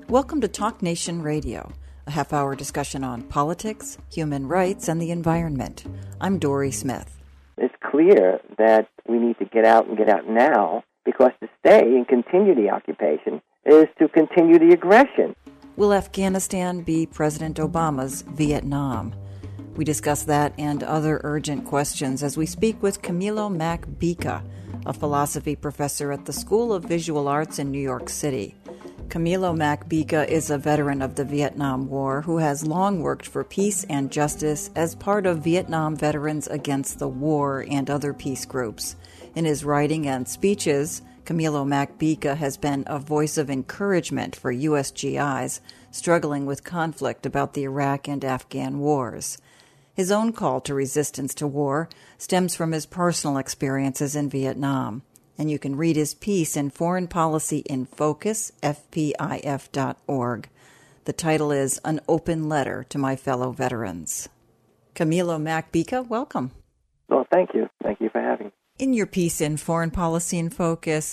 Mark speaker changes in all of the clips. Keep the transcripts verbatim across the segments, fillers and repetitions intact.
Speaker 1: Welcome to Talk Nation Radio, a half-hour discussion on politics, human rights, and the environment. I'm Dory Smith.
Speaker 2: It's clear that we need to get out and get out now, because to stay and continue the occupation is to continue the aggression.
Speaker 1: Will Afghanistan be President Obama's Vietnam? We discuss that and other urgent questions as we speak with Camilo Mac Bica, a philosophy professor at the School of Visual Arts in New York City. Camilo Mac Bica is a veteran of the Vietnam War who has long worked for peace and justice as part of Vietnam Veterans Against the War and other peace groups. In his writing and speeches, Camilo Mac Bica has been a voice of encouragement for U S G Is struggling with conflict about the Iraq and Afghan wars. His own call to resistance to war stems from his personal experiences in Vietnam, and you can read his piece in Foreign Policy in Focus, F P I F dot org. The title is An Open Letter to My Fellow Veterans. Camilo Mac Bica, welcome.
Speaker 2: Well, thank you. Thank you for having me.
Speaker 1: In your piece in Foreign Policy in Focus,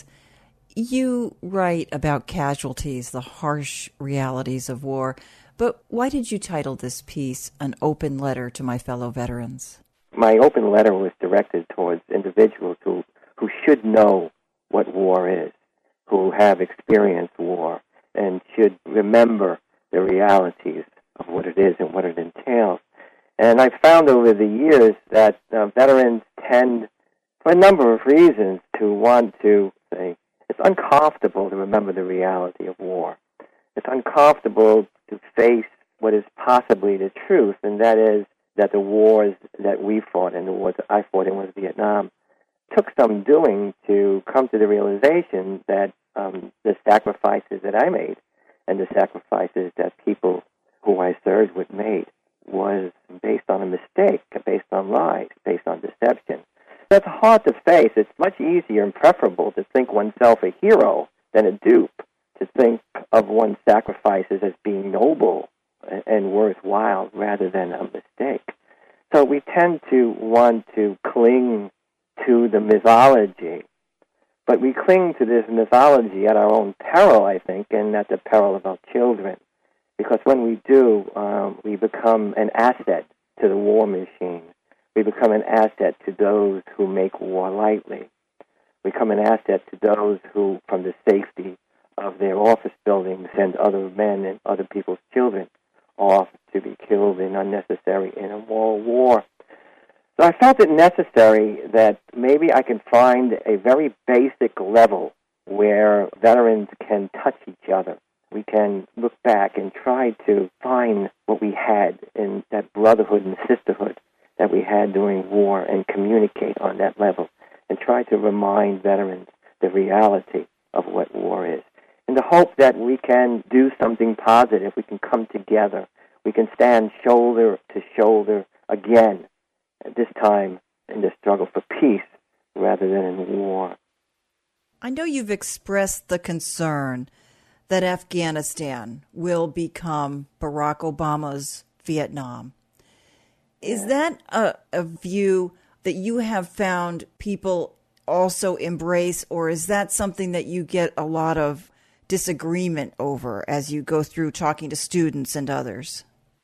Speaker 1: you write about casualties, the harsh realities of war. But why did you title this piece An Open Letter to My Fellow Veterans?
Speaker 2: My open letter was directed towards individuals who, who should know what war is, who have experienced war, and should remember the realities of what it is and what it entails. And I've found over the years that uh, veterans tend, for a number of reasons, to want to say, it's uncomfortable to remember the reality of war. It's uncomfortable to face what is possibly the truth, and that is that the wars that we fought and the wars that I fought in was Vietnam took some doing to come to the realization that um, the sacrifices that I made and the sacrifices that people who I served with made was based on a mistake, based on lies, based on deception. That's hard to face. It's much easier and preferable to think oneself a hero than a dupe, to think of one's sacrifices as being noble and worthwhile rather than a mistake. So we tend to want to cling to the mythology, but we cling to this mythology at our own peril, I think, and at the peril of our children. Because when we do, um, we become an asset to the war machine. We become an asset to those who make war lightly. We become an asset to those who, from the safety of their office buildings, send other men and other people's children off to be killed in unnecessary and immoral war. So I felt it necessary that maybe I can find a very basic level where veterans can touch each other. We can look back and try to find what we had in that brotherhood and sisterhood that we had during war and communicate on that level and try to remind veterans the reality of what war is. In the hope that we can do something positive, we can come together, we can stand shoulder to shoulder again, at this time in the struggle for peace rather than in war.
Speaker 1: I know you've expressed the concern that Afghanistan will become Barack Obama's Vietnam. Is
Speaker 2: Yeah.
Speaker 1: that a, a view that you have found people also embrace, or is that something that you get a lot of disagreement over as you go through talking to students and others?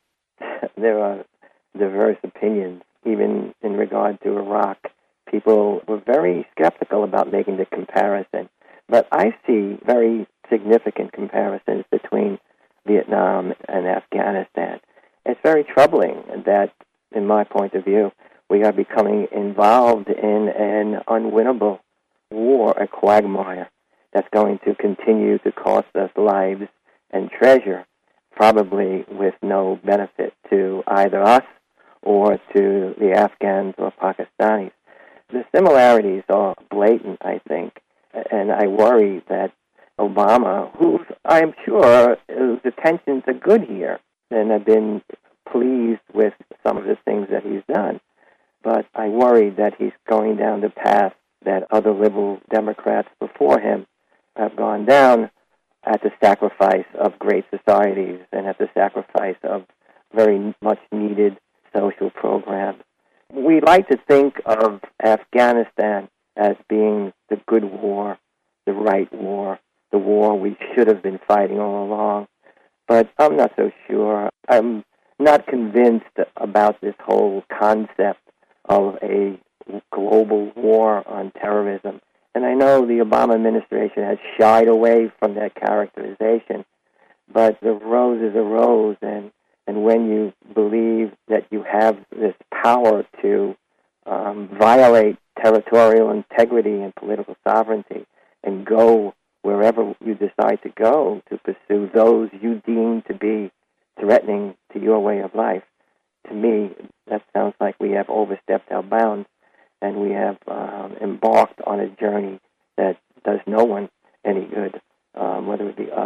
Speaker 2: There are diverse opinions, even in regard to Iraq. People were very skeptical about making the comparison, but I see very significant comparisons between Vietnam and Afghanistan. It's very troubling that, in my point of view, we are becoming involved in an unwinnable war, a quagmire that's going to continue to cost us lives and treasure, probably with no benefit to either us or to the Afghans or Pakistanis. The similarities are blatant, I think, and I worry that Obama, who I'm sure whose intentions are good here, and I've been pleased with some of the things that he's done, but I worry that he's going down the path that other liberal Democrats before him have gone down, at the sacrifice of great societies and at the sacrifice of very much needed social programs. We like to think of Afghanistan as being the good war, the right war, the war we should have been fighting all along. but I'm not so sure. I'm not convinced about this whole concept of a global war on terrorism. And I know the Obama administration has shied away from that characterization, but the rose is a rose, and, and when you believe that you have this power to um, violate territorial integrity and political sovereignty and go wherever you decide to go to pursue those you deem to be threatening to your way of life, to me, that sounds like we have overstepped our bounds and we have um, embarked on a journey that does no one any good, um, whether it be us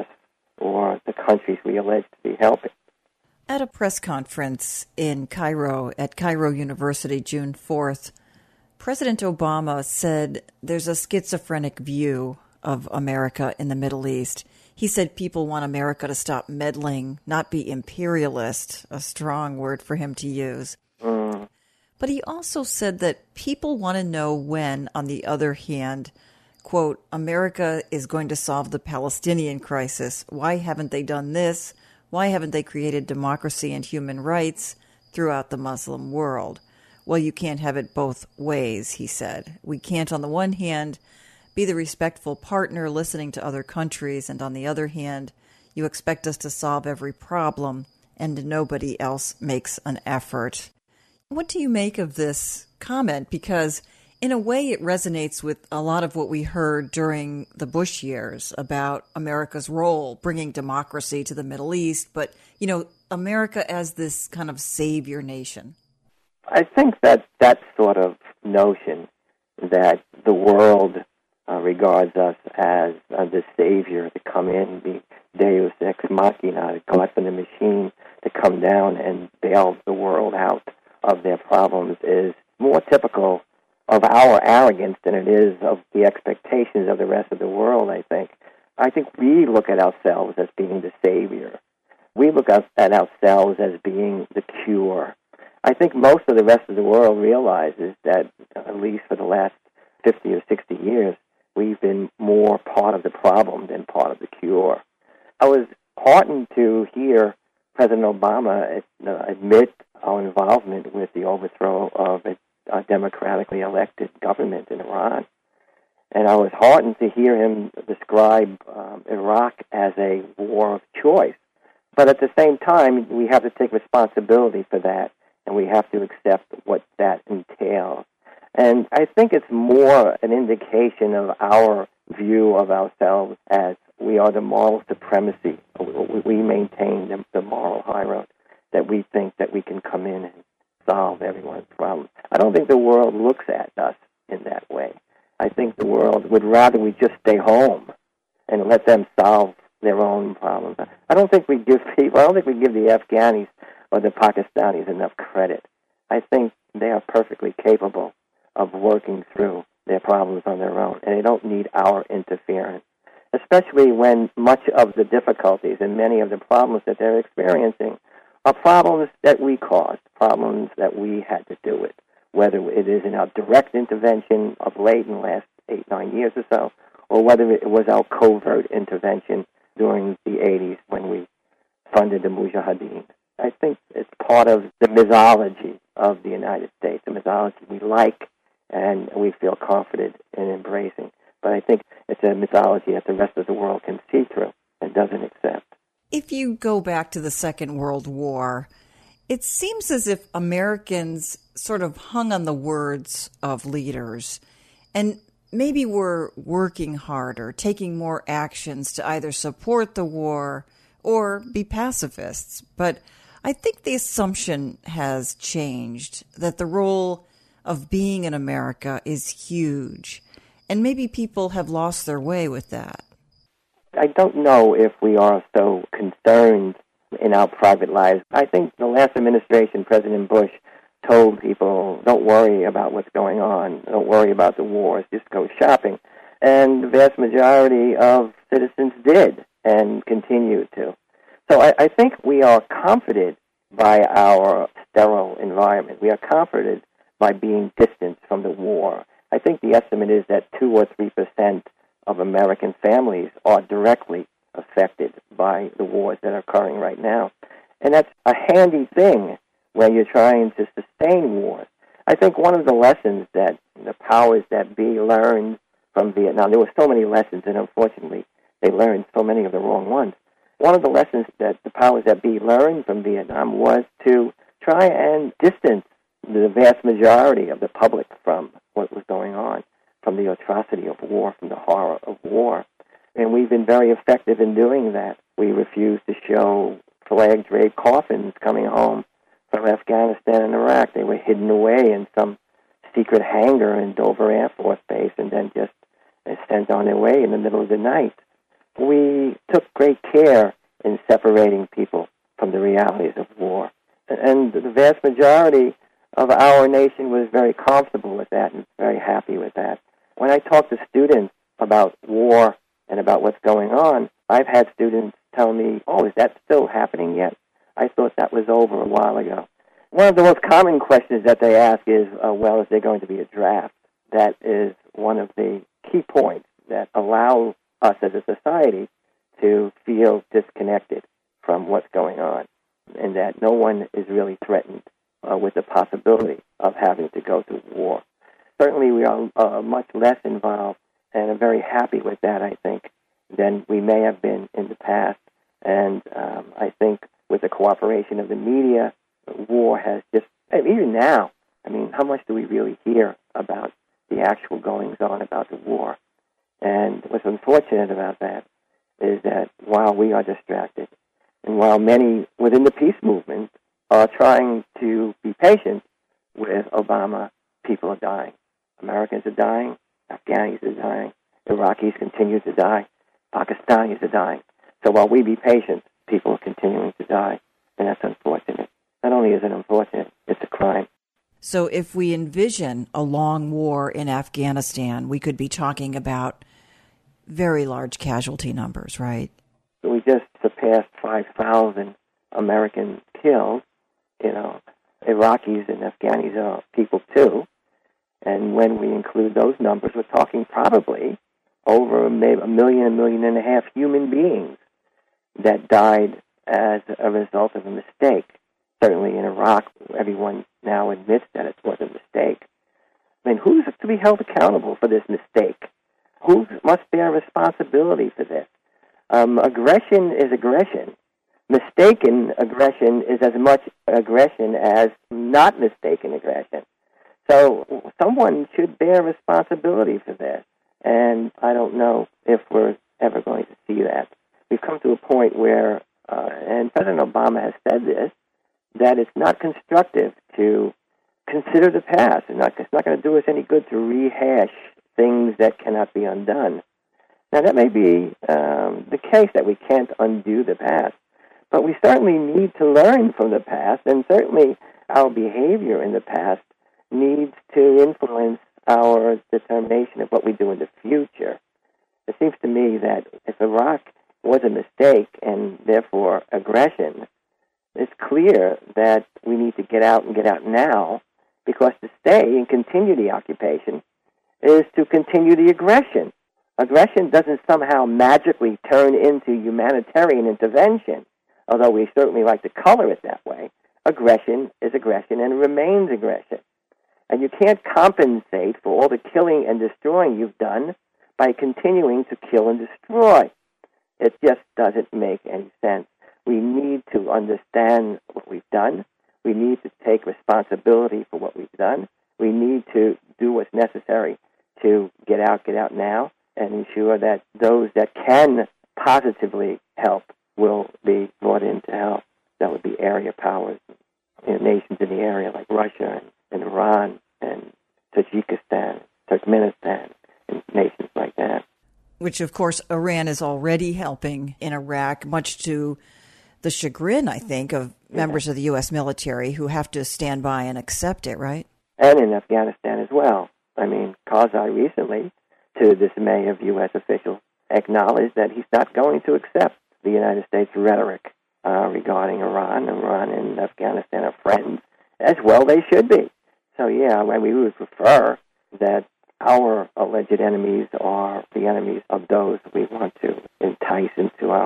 Speaker 2: or the countries we allege to be helping.
Speaker 1: At a press conference in Cairo, at Cairo University, June fourth, President Obama said there's a schizophrenic view of America in the Middle East. He said people want America to stop meddling, not be imperialist, a strong word for him to use.
Speaker 2: Mm.
Speaker 1: But he also said that people want to know when, on the other hand, quote, America is going to solve the Palestinian crisis. Why haven't they done this? Why haven't they created democracy and human rights throughout the Muslim world? Well, you can't have it both ways, he said. We can't, on the one hand, be the respectful partner listening to other countries, and on the other hand, you expect us to solve every problem, and nobody else makes an effort. What do you make of this comment? Because in a way, it resonates with a lot of what we heard during the Bush years about America's role, bringing democracy to the Middle East, but, you know, America as this kind of savior nation.
Speaker 2: I think that that sort of notion that the world uh, regards us as uh, the savior to come in, the deus ex machina, the God from the machine, to come down and bail the world out of their problems is more typical of our arrogance than it is of the expectations of the rest of the world, I think. I think we look at ourselves as being the savior. We look at ourselves as being the cure. I think most of the rest of the world realizes that, at least for the last fifty or sixty years, we've been more part of the problem than part of the cure. I was heartened to hear President Obama admit our involvement with the overthrow of a, a democratically elected government in Iran. And I was heartened to hear him describe um, Iraq as a war of choice. But at the same time, we have to take responsibility for that, and we have to accept what that entails. And I think it's more an indication of our view of ourselves as we are the moral supremacy. We maintain the, the moral high road, that we think that we can come in and solve everyone's problems. I don't think the world looks at us in that way. I think the world would rather we just stay home and let them solve their own problems. I don't think we give people, I don't think we give the Afghanis or the Pakistanis enough credit. I think they are perfectly capable of working through their problems on their own, and they don't need our interference, especially when much of the difficulties and many of the problems that they're experiencing are problems that we caused, problems that we had to do with, whether it is in our direct intervention of late in the last eight, nine years or so, or whether it was our covert intervention during the eighties when we funded the Mujahideen. I think it's part of the mythology of the United States, the mythology we like and we feel confident in embracing. But I think it's a mythology that the rest of the world can see through and doesn't accept.
Speaker 1: If you go back to the Second World War, it seems as if Americans sort of hung on the words of leaders and maybe were working harder, taking more actions to either support the war or be pacifists. But I think the assumption has changed that the role of being in America is huge, and maybe people have lost their way with that.
Speaker 2: I don't know if we are so concerned in our private lives. I think the last administration, President Bush, told people, don't worry about what's going on, don't worry about the wars, just go shopping. And the vast majority of citizens did and continue to. So I, I think we are comforted by our sterile environment. We are comforted by being distant from the war. I think the estimate is that two or three percent of American families are directly affected by the wars that are occurring right now. And that's a handy thing when you're trying to sustain wars. I think one of the lessons that the powers that be learned from Vietnam, there were so many lessons, and unfortunately they learned so many of the wrong ones. One of the lessons that the powers that be learned from Vietnam was to try and distance the vast majority of the public from what was going on, from the atrocity of war, from the horror of war. And we've been very effective in doing that. We refused to show flag-draped coffins coming home from Afghanistan and Iraq. They were hidden away in some secret hangar in Dover Air Force Base and then just sent on their way in the middle of the night. We took great care in separating people from the realities of war. And the vast majority of our nation was very comfortable with that and very happy with that. When I talk to students about war and about what's going on, I've had students tell me, oh, is that still happening yet? I thought that was over a while ago. One of the most common questions that they ask is, uh, well, is there going to be a draft? That is one of the key points that allow us as a society to feel disconnected from what's going on, and that no one is really threatened uh, with the possibility of having to go to war. Certainly we are uh, much less involved, and I'm very happy with that, I think, than we may have been in the past. And um, I think with the cooperation of the media, war has just, even now, I mean, how much do we really hear about the actual goings-on about the war? And what's unfortunate about that is that while we are distracted, and while many within the peace movement are trying to be patient with Obama, people are dying. Americans are dying, Afghanis are dying, Iraqis continue to die, Pakistanis are dying. So while we be patient, people are continuing to die, and that's unfortunate. Not only is it unfortunate, it's a crime.
Speaker 1: So if we envision a long war in Afghanistan, we could be talking about very large casualty numbers, right?
Speaker 2: So we just surpassed five thousand American killed. You know, Iraqis and Afghanis are people too. And when we include those numbers, we're talking probably over maybe a million, a million and a half human beings that died as a result of a mistake. Certainly in Iraq, everyone now admits that it was a mistake. I mean, who's to be held accountable for this mistake? Who must bear responsibility for this? Um, aggression is aggression. Mistaken aggression is as much aggression as not mistaken aggression. So someone should bear responsibility for this. And I don't know if we're ever going to see that. We've come to a point where, uh, and President Obama has said this, that it's not constructive to consider the past. It's not, it's not going to do us any good to rehash things that cannot be undone. Now, that may be um, the case that we can't undo the past, but we certainly need to learn from the past, and certainly our behavior in the past needs to influence our determination of what we do in the future. It seems to me that if Iraq was a mistake and therefore aggression, it's clear that we need to get out and get out now, because to stay and continue the occupation is to continue the aggression. Aggression doesn't somehow magically turn into humanitarian intervention, although we certainly like to color it that way. Aggression is aggression and remains aggression. And you can't compensate for all the killing and destroying you've done by continuing to kill and destroy. It just doesn't make any sense. We need to understand what we've done. We need to take responsibility for what we've done. We need to do what's necessary to get out, get out now, and ensure that those that can positively help will be brought in to help. That would be area powers, you know, nations in the area like Russia and, and Iran and Tajikistan, Turkmenistan, and nations like that.
Speaker 1: Which, of course, Iran is already helping in Iraq, much to the chagrin, I think, of members yeah. of the U S military who have to stand by and accept it, right?
Speaker 2: And in Afghanistan as well. I mean, Karzai recently, to the dismay of U S officials, acknowledged that he's not going to accept the United States rhetoric uh, regarding Iran. Iran and Afghanistan are friends, as well they should be. So, yeah, I mean, we would prefer that our alleged enemies are the enemies of those we want to entice into our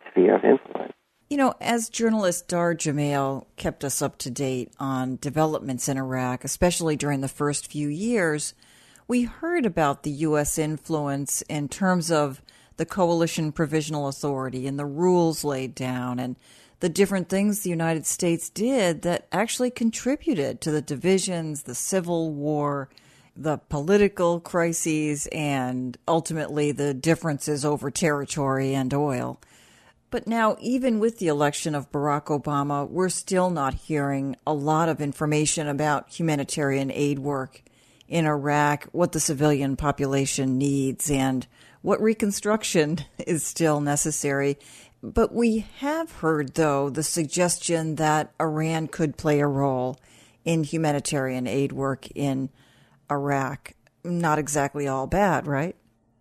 Speaker 2: sphere of influence.
Speaker 1: You know, as journalist Dar Jamail kept us up to date on developments in Iraq, especially during the first few years, we heard about the U S influence in terms of the Coalition Provisional Authority and the rules laid down and the different things the United States did that actually contributed to the divisions, the civil war, the political crises, and ultimately the differences over territory and oil. But now, even with the election of Barack Obama, we're still not hearing a lot of information about humanitarian aid work in Iraq, what the civilian population needs, and what reconstruction is still necessary. But we have heard, though, the suggestion that Iran could play a role in humanitarian aid work in Iraq. Not exactly all bad, right?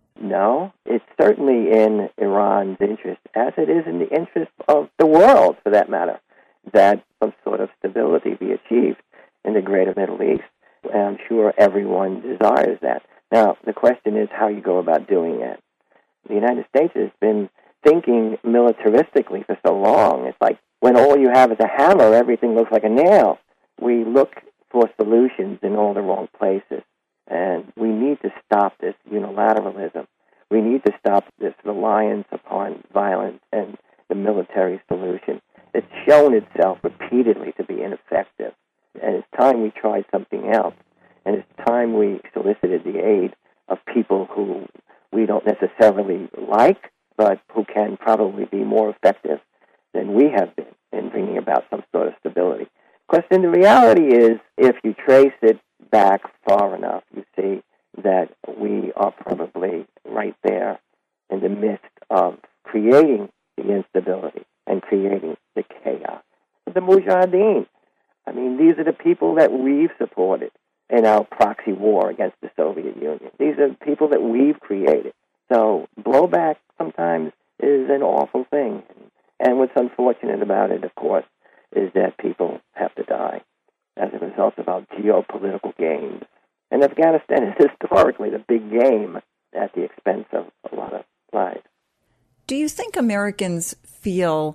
Speaker 2: No, it's certainly in Iran's interest, as it is in the interest of the world, for that matter, that some sort of stability be achieved in the greater Middle East. And I'm sure everyone desires that. Now, the question is how you go about doing it. The United States has been thinking militaristically for so long. It's like when all you have is a hammer, everything looks like a nail. We look for solutions in all the wrong places. And we need to stop this unilateralism. We need to stop this reliance upon violence and the military solution. It's shown itself repeatedly to be ineffective. And it's time we tried something else. And it's time we solicited the aid of people who we don't necessarily like, but who can probably be more effective than we have been in bringing about some sort of stability. Of course, then the reality is, if you trace it back far enough, you see that we are probably right there in the midst of creating the instability and creating the chaos. The Mujahideen, I mean, these are the people that we've supported in our proxy war against the Soviet Union. These are people that we've created. So blowback sometimes is an awful thing. And what's unfortunate about it, of course, is that people have to die as a result of our geopolitical games. And Afghanistan is historically the big game at the expense of a lot of lives.
Speaker 1: Do you think Americans feel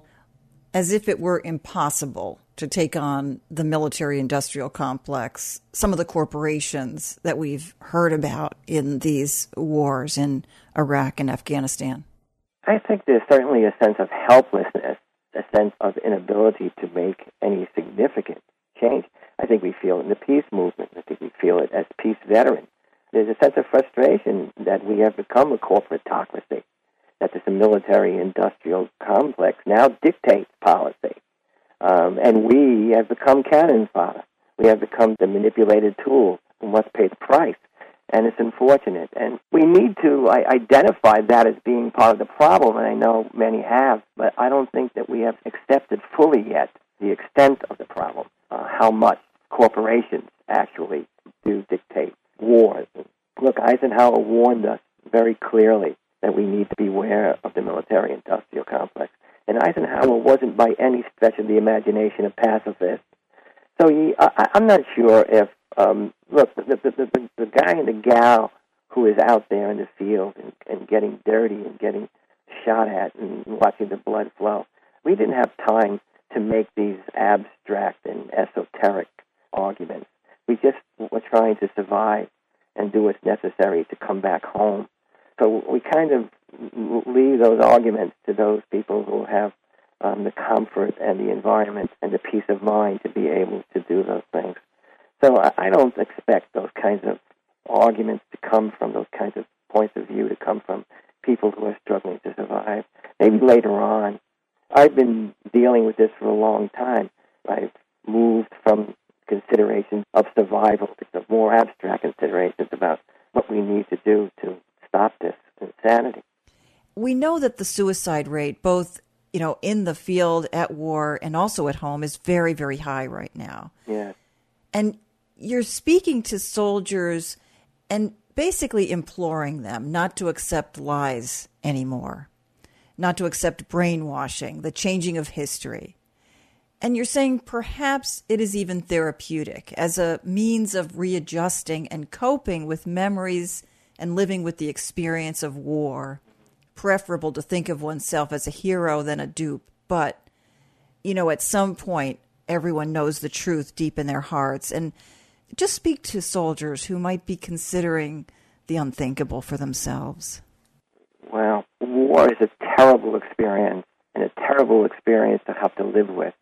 Speaker 1: as if it were impossible to take on the military-industrial complex, some of the corporations that we've heard about in these wars in Iraq and Afghanistan?
Speaker 2: I think there's certainly a sense of helplessness, a sense of inability to make any significant change. I think we feel it in the peace movement. I think we feel it as peace veterans. There's a sense of frustration that we have become a corporatocracy, that this military-industrial complex now dictates policy. Um, and we have become cannon fodder. We have become the manipulated tool who must pay the price. And it's unfortunate. And we need to I, identify that as being part of the problem, and I know many have, but I don't think that we have accepted fully yet the extent of the problem, uh, how much corporations actually do dictate wars. Look, Eisenhower warned us very clearly that we need to beware of the military-industrial complex. And Eisenhower wasn't by any stretch of the imagination a pacifist. So he, I, I'm not sure if, um, look, the, the, the, the guy and the gal who is out there in the field and, and getting dirty and getting shot at and watching the blood flow, we didn't have time to make these abstract and esoteric arguments. We just were trying to survive and do what's necessary to come back home. So we kind of leave those arguments to those people who have um, the comfort and the environment and the peace of mind to be able to do those things. So I, I don't expect those kinds of arguments to come from those kinds of points of view, to come from people who are struggling to survive. Maybe later on. I've been dealing with this for a long time. I've moved from considerations of survival to more abstract considerations about what we need to do to stop this insanity.
Speaker 1: We know that the suicide rate, both you know in the field, at war, and also at home, is very, very high right now.
Speaker 2: Yeah.
Speaker 1: And you're speaking to soldiers and basically imploring them not to accept lies anymore, not to accept brainwashing, the changing of history. And you're saying perhaps it is even therapeutic as a means of readjusting and coping with memories and living with the experience of war preferable to think of oneself as a hero than a dupe. But, you know, at some point, everyone knows the truth deep in their hearts. And just speak to soldiers who might be considering the unthinkable for themselves.
Speaker 2: Well, war is a terrible experience, and a terrible experience to have to live with.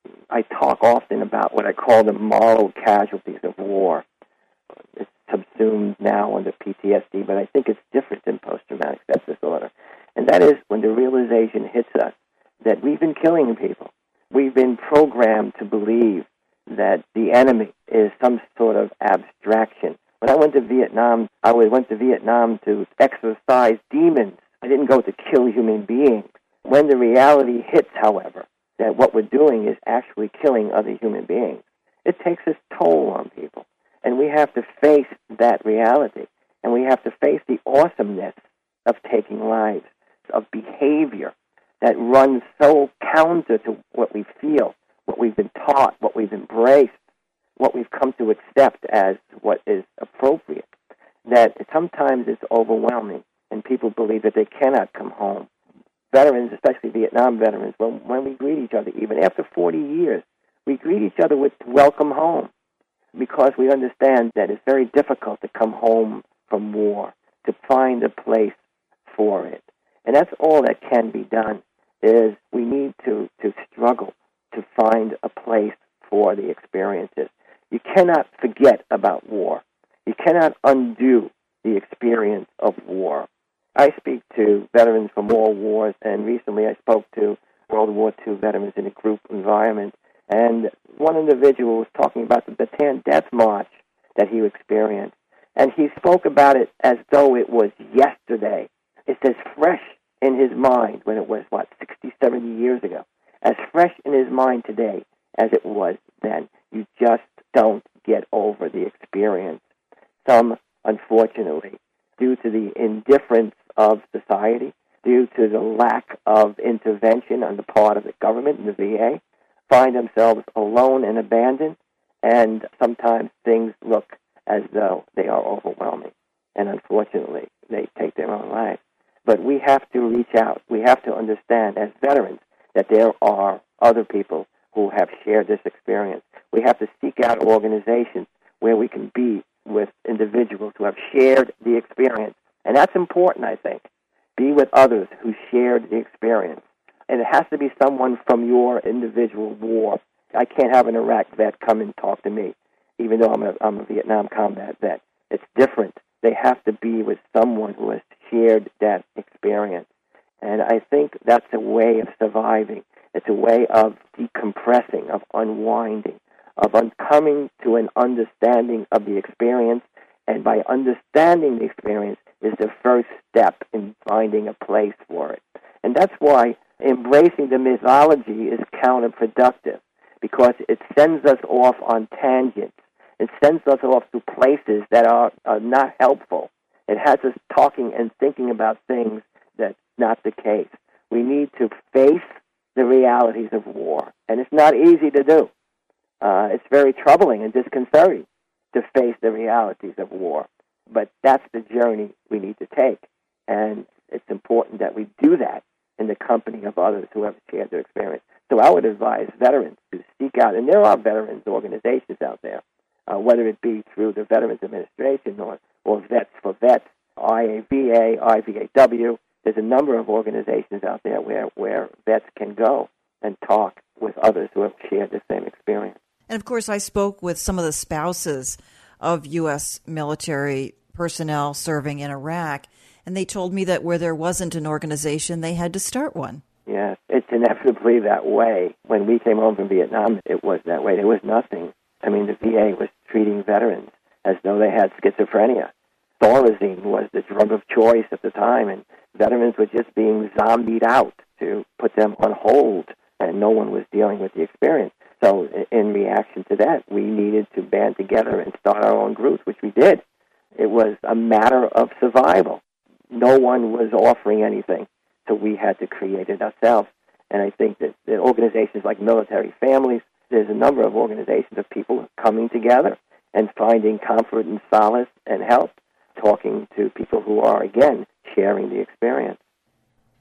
Speaker 2: I talk often about what I call the moral casualties of war. It's subsumed now under P T S D, but I think it's different than post-traumatic stress disorder. And that is when the realization hits us that we've been killing people. We've been programmed to believe that the enemy is some sort of abstraction. When I went to Vietnam, I went to Vietnam to exorcise demons. I didn't go to kill human beings. When the reality hits, however, that what we're doing is actually killing other human beings, it takes its toll on people. And we have to face that reality. And we have to face the awesomeness of taking lives, of behavior that runs so counter to what we feel, what we've been taught, what we've embraced, what we've come to accept as what is appropriate, that sometimes it's overwhelming and people believe that they cannot come home. Veterans, especially Vietnam veterans, when, when we greet each other, even after forty years, we greet each other with welcome home because we understand that it's very difficult to come home from war, to find a place for it. And that's all that can be done, is we need to, to struggle to find a place for the experiences. You cannot forget about war. You cannot undo the experience of war. I speak to veterans from all wars, and recently I spoke to World War Two veterans in a group environment, and one individual was talking about the Bataan Death March that he experienced, and he spoke about it as though it was yesterday. It's as fresh in his mind when it was, what, sixty, seventy years ago, as fresh in his mind today as it was then. You just don't get over the experience. Some, unfortunately, due to the indifference of society, due to the lack of intervention on the part of the government and the V A, find themselves alone and abandoned, and sometimes things look as though they are overwhelming. And unfortunately, they take their own lives. But we have to reach out. We have to understand as veterans that there are other people who have shared this experience. We have to seek out organizations where we can be with individuals who have shared the experience. And that's important, I think. Be with others who shared the experience. And it has to be someone from your individual war. I can't have an Iraq vet come and talk to me, even though I'm a, I'm a Vietnam combat vet. It's different. They have to be with someone who has shared that experience. And I think that's a way of surviving. It's a way of decompressing, of unwinding, of coming to an understanding of the experience. And by understanding the experience is the first step in finding a place for it. And that's why embracing the mythology is counterproductive, because it sends us off on tangents. It sends us off to places that are, are not helpful. It has us talking and thinking about things that's not the case. We need to face the realities of war, and it's not easy to do. Uh, it's very troubling and disconcerting to face the realities of war, but that's the journey we need to take, and it's important that we do that in the company of others who have shared their experience. So I would advise veterans to seek out, and there are veterans organizations out there, uh, whether it be through the Veterans Administration or, or Vets for Vets, I A V A, I V A W. There's a number of organizations out there where, where vets can go and talk with others who have shared the same experience.
Speaker 1: And, of course, I spoke with some of the spouses of U S military personnel serving in Iraq, and they told me that where there wasn't an organization, they had to start one.
Speaker 2: Yes, it's inevitably that way. When we came home from Vietnam, it was that way. There was nothing. I mean, the V A was treating veterans as though they had schizophrenia. Thorazine was the drug of choice at the time, and veterans were just being zombied out to put them on hold, and no one was dealing with the experience. So in reaction to that, we needed to band together and start our own groups, which we did. It was a matter of survival. No one was offering anything, so we had to create it ourselves. And I think that the organizations like Military Families, there's a number of organizations of people coming together and finding comfort and solace and help, talking to people who are, again, sharing the experience.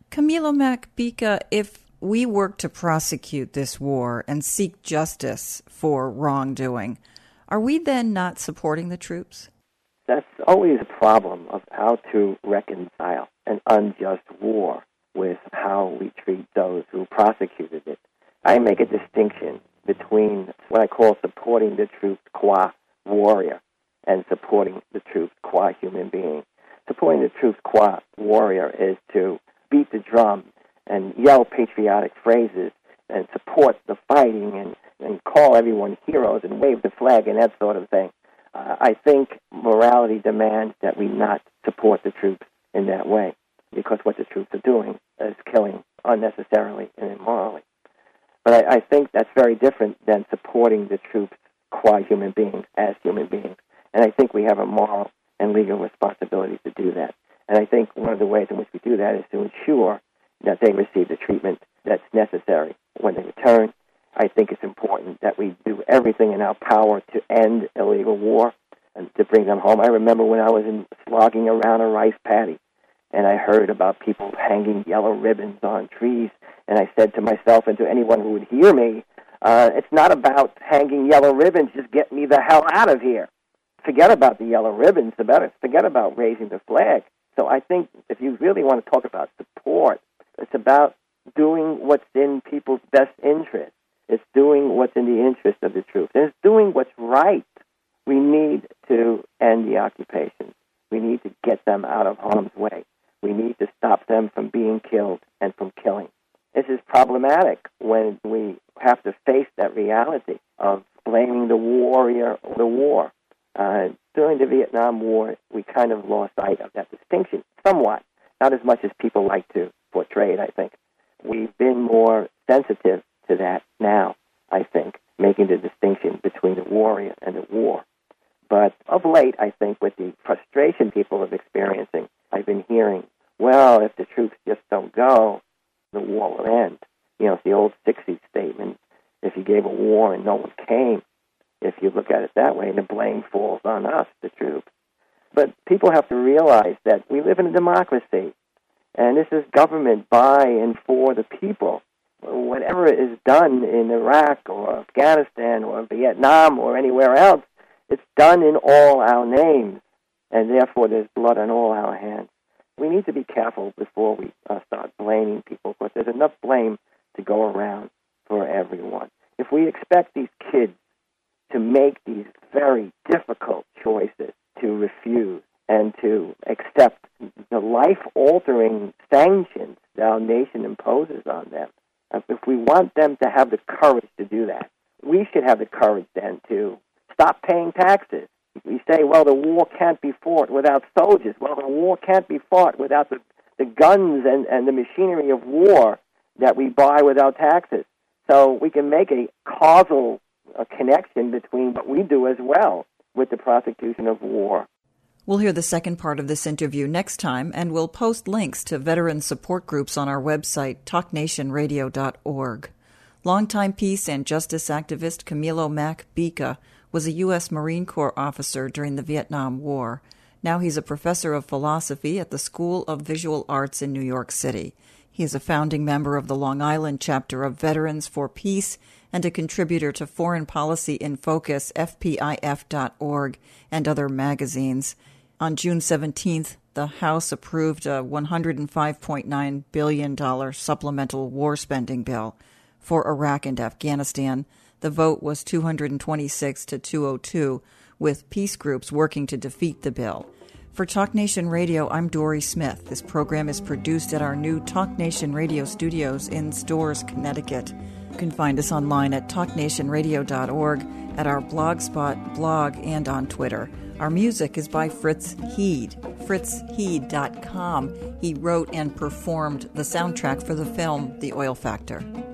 Speaker 1: Camilo Mac Bika, if we work to prosecute this war and seek justice for wrongdoing, are we then not supporting the troops?
Speaker 2: That's always a problem of how to reconcile an unjust war with how we treat those who prosecuted it. I make a distinction between what I call supporting the troops qua warrior and supporting the troops qua human being. Supporting the troops qua warrior is to beat the drum and yell patriotic phrases and support the fighting and, and call everyone heroes and wave the flag and that sort of thing. Uh, I think morality demands that we not support the troops in that way, because what the troops are doing is killing unnecessarily and immorally. But I, I think that's very different than supporting the troops qua human beings, as human beings. And I think we have a moral and legal responsibility to do that. And I think one of the ways in which we do that is to ensure that they receive the treatment that's necessary when they return. I think it's important that we do everything in our power to end illegal war and to bring them home. I remember when I was in, slogging around a rice paddy, and I heard about people hanging yellow ribbons on trees, and I said to myself and to anyone who would hear me, uh, it's not about hanging yellow ribbons, just get me the hell out of here. Forget about the yellow ribbons, about it. Forget about raising the flag. So I think if you really want to talk about support, it's about doing what's in people's best interest. It's doing what's in the interest of the troops. And it's doing what's right. We need to end the occupation. We need to get them out of harm's way. We need to stop them from being killed and from killing. This is problematic when we have to face that reality of blaming the warrior or the war. Uh, during the Vietnam War, we kind of lost sight of that distinction somewhat, not as much as people like to portray it, I think. We've been more sensitive to that now, I think, making the distinction between the warrior and the war. But of late, I think, with the frustration people are experiencing, I've been hearing, well, if the troops just don't go, the war will end. You know, it's the old sixties statement, if you gave a war and no one came, if you look at it that way, the blame falls on us, the troops. But people have to realize that we live in a democracy, and this is government by and for the people. Whatever is done in Iraq or Afghanistan or Vietnam or anywhere else, it's done in all our names, and therefore there's blood on all our hands. We need to be careful before we uh, start blaming people, because there's enough blame to go around for everyone. If we expect these kids to make these very difficult choices, to refuse and to accept the life-altering sanctions that our nation imposes on them, if we want them to have the courage to do that, we should have the courage then to stop paying taxes. We say, well, the war can't be fought without soldiers. Well, the war can't be fought without the, the guns and, and the machinery of war that we buy without taxes. So we can make a causal a connection between what we do as well with the prosecution of war.
Speaker 1: We'll hear the second part of this interview next time, and we'll post links to veteran support groups on our website, talk nation radio dot org. Longtime peace and justice activist Camilo Mac Bika was a U S Marine Corps officer during the Vietnam War. Now he's a professor of philosophy at the School of Visual Arts in New York City. He is a founding member of the Long Island chapter of Veterans for Peace and a contributor to Foreign Policy in Focus, F P I F dot org, and other magazines. On June seventeenth, the House approved a one hundred five point nine billion dollars supplemental war spending bill for Iraq and Afghanistan. The vote was two hundred twenty-six to two oh two, with peace groups working to defeat the bill. For Talk Nation Radio, I'm Dory Smith. This program is produced at our new Talk Nation Radio studios in Storrs, Connecticut. You can find us online at talk nation radio dot org, at our Blogspot blog, and on Twitter. Our music is by Fritz Heed, fritz heed dot com. He wrote and performed the soundtrack for the film The Oil Factor.